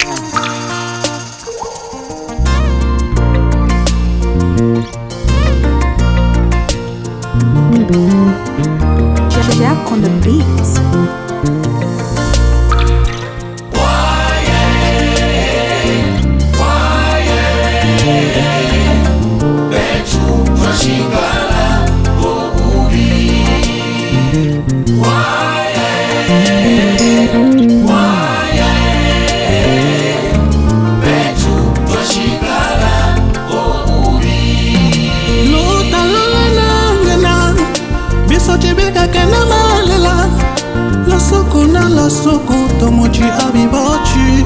Jack on the beats. La soko tomochi abibochi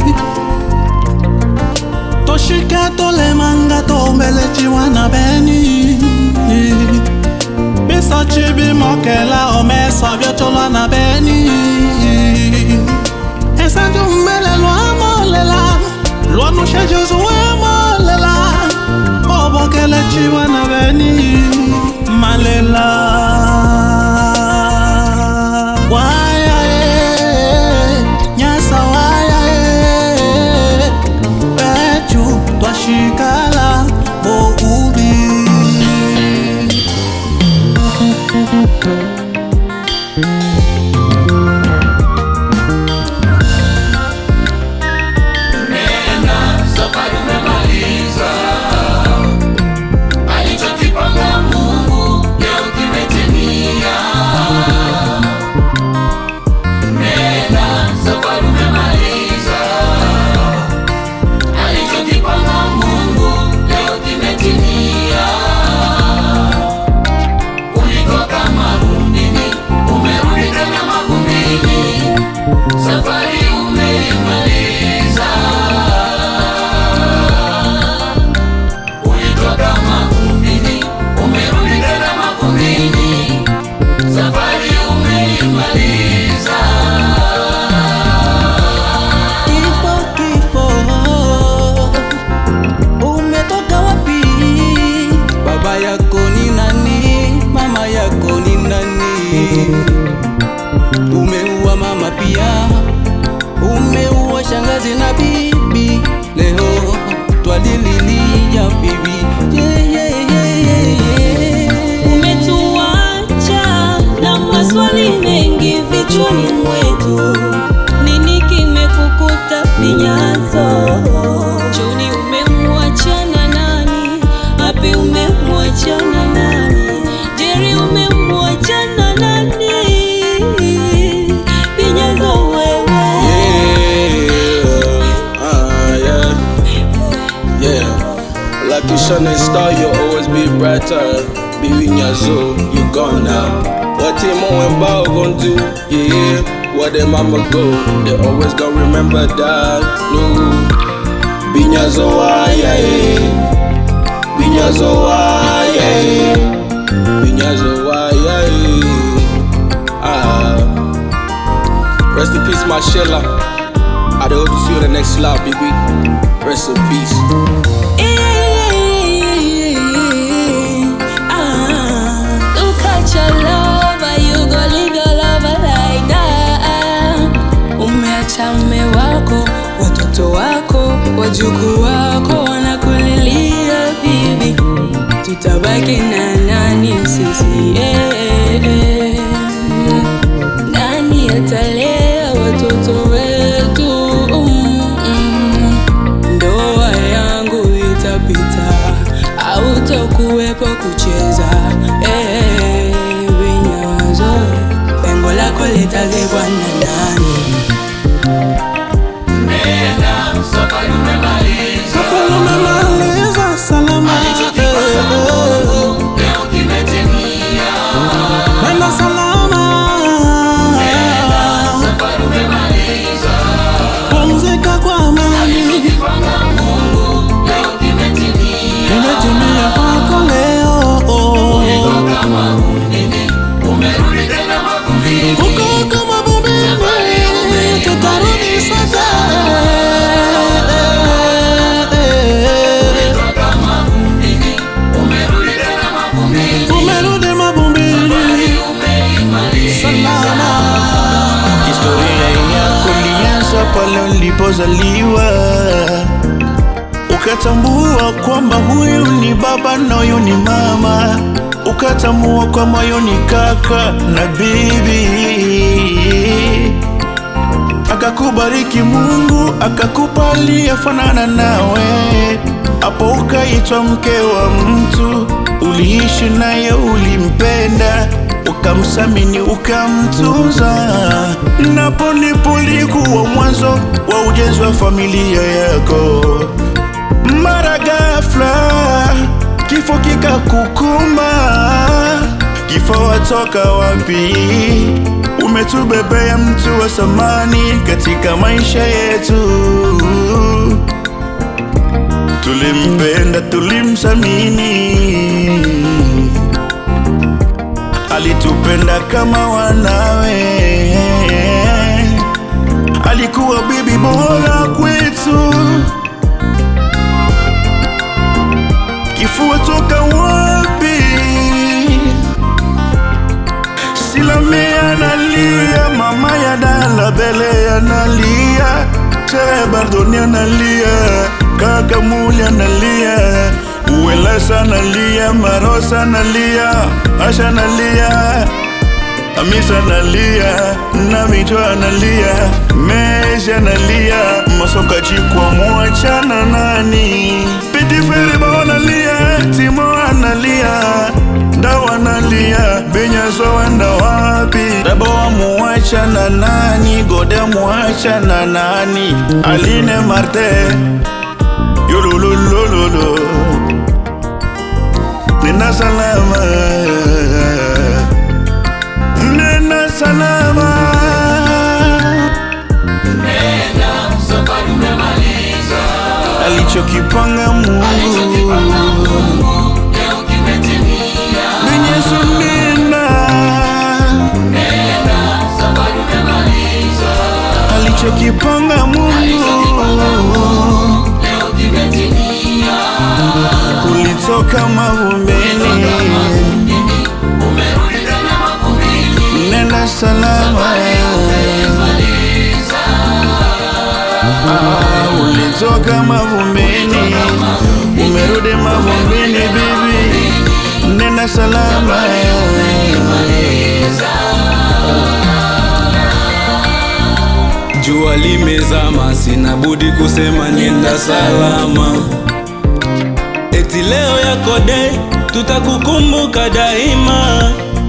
toshika tole manga tombelechi wana beni bisa chibi mokela omesa biochola na beni esa jumbele lwa molela lwa no shejozo molela obokele chi wana beni malela Shikala bo ubi Nena safari umemaliza, alichokipanga Mungu leo kimetimia. Nena safari umemaliza, alichokipanga Mungu leo kimetimia. Ulitoka mavumbini, umerudi tena mavumbini, safari umeimaliza. Ulitoka mavumbini, umerudi tena mavumbini, safari umeimaliza. Kifo, umetoka wapi? Baba yako ni nani? Mama yako ni nani? Umeua mama pia, umeua shangazi na bibi. Leo twalililia bibi. Umetuacha na maswali mengi vichwani mwetu. Nini kimekukuta Pinyazo? Joni umemwachana nani? Happy umemwachana nani? Jerry umemwachana nani? Pinyazo wewe. Like a shining star, you'll always be brighter. Pinyazo, you gone now. What team and Bao gon' do? Yeah, where them mama go? They always gon' remember that. No, Pinyazo, yeah. Pinyazo, yeah. Pinyazo, yeah. Rest in peace, Marshalla. I hope to see you in the next slot, baby. Rest in peace. Don't catch your lover, you go live your love like that. Umeacha mume wako, watoto wako, wajukuu wako wanakulilia bibi. Tutabaki na nani sisi? Nani atalea watoto wetu? Ndoa yangu itapita, hautakuwepo kucheza. Pinyazo, pengo lako litazibwa na nani? Nena safari umemaliza, Safari umemaliza salama. alichokipanga Mungu leo kimetimia. Nenda salama. Nena safari umemaliza, ulipozaliwa, ukatambua kwamba huyu ni baba na huyu ni mama, ukatambua kwamba huyu ni kaka na bibi. Akakubariki Mungu, akakupa aliyefanana nawe, hapo ukaitwa mke wa mtu. Uliishi naye, ulimpenda, ukamsamini, ukamtunza. Napo ndipo ulikuwa mwanzo wa ujenzi wa familia yako. Mara ghafla kifo kikakukumba. Kifo watoka wapi? Umetubebea mtu wa samani katika maisha yetu. Tulimpenda, tulimsamini, alitupenda kama wanawe, alikuwa bibi bora kwetu. Kifo toka wapi? Silame analia, mama ya Dala Bele analia, Chere Bardoni analia, Kaka Muli analia, Uwelasa analia, Marosa analia, Asha analia, Amisa analia, Namicho analia, Mesha analia, Masoka Chikwa mwachana nani, Piti Feriba analia, Timo analia, Dawa analia, Benyazo wenda wapi? Dabo wa mwachana nani, Gode mwachana nani, Aline Marte, Yololololo, Nena salama, Nena salama, Nenda, safari umemaliza. alichokipanga Mungu Leo kimetimia. Benyezo nena, Nenda, safari umemaliza. alichokipanga Mungu Leo kimetimia. kulitoka mavumbini. Umerudi tena mavumbini. Nenda salama, ulitoka mavumbini, umerudi mavumbini bibi. Nenda salama, Jua limezama, sina budi kusema nenda salama. Eti leo yako day, tutakukumbuka daima.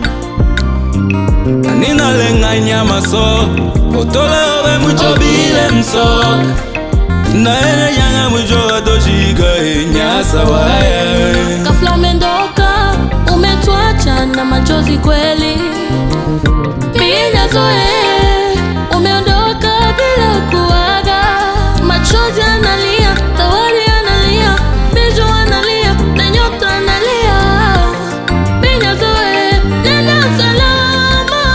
Nina lenga nyama so, otole owe mucho bile mso. Naene nyanga mucho watoshika nyasa waya. Ghafla umendoka, umetuacha na machozi kweli. Benyazo umeondoka bila kuaga. Machozi analia, Tawari analia, Bejo analia, na Nyota analia. Benyazo nenda salama.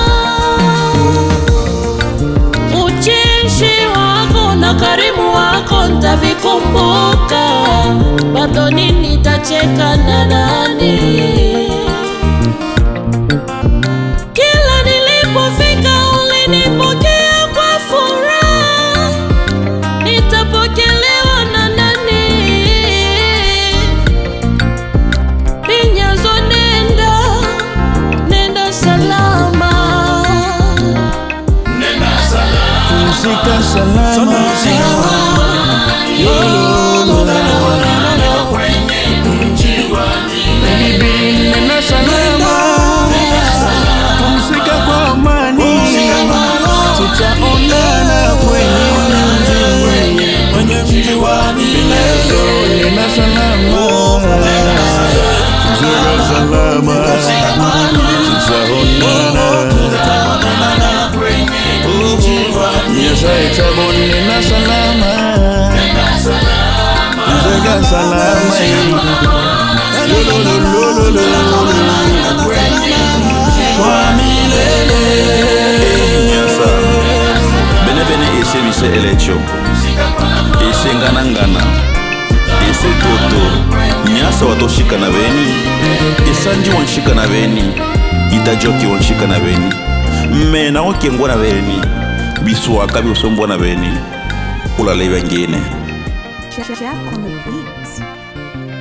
Ucheshi wako na karimu wako nitavikumbuka. Bado nini tacheka na nani? Kila nilipofika ulinipokea kwa furaha. Nitapokelewa na nani? Benyazo nenda, nenda salama. Nenda salama. pumzika salama. Bibi nena salama, pumzika kwa amani, tutaonana kwenye mji wa milele. Nena salama, pumzika salama, tutaonana Nyasaye tabo. Nena salama, pumzika salama. Nyasa bene ese bise elecho ese ngana ese toto Nyasa watoshika na beni isanji wanshika na beni itajoki wanshika na beni mena okiengwa na beni biswaka biosombwa na beni ulale vengine. Jack on the beats.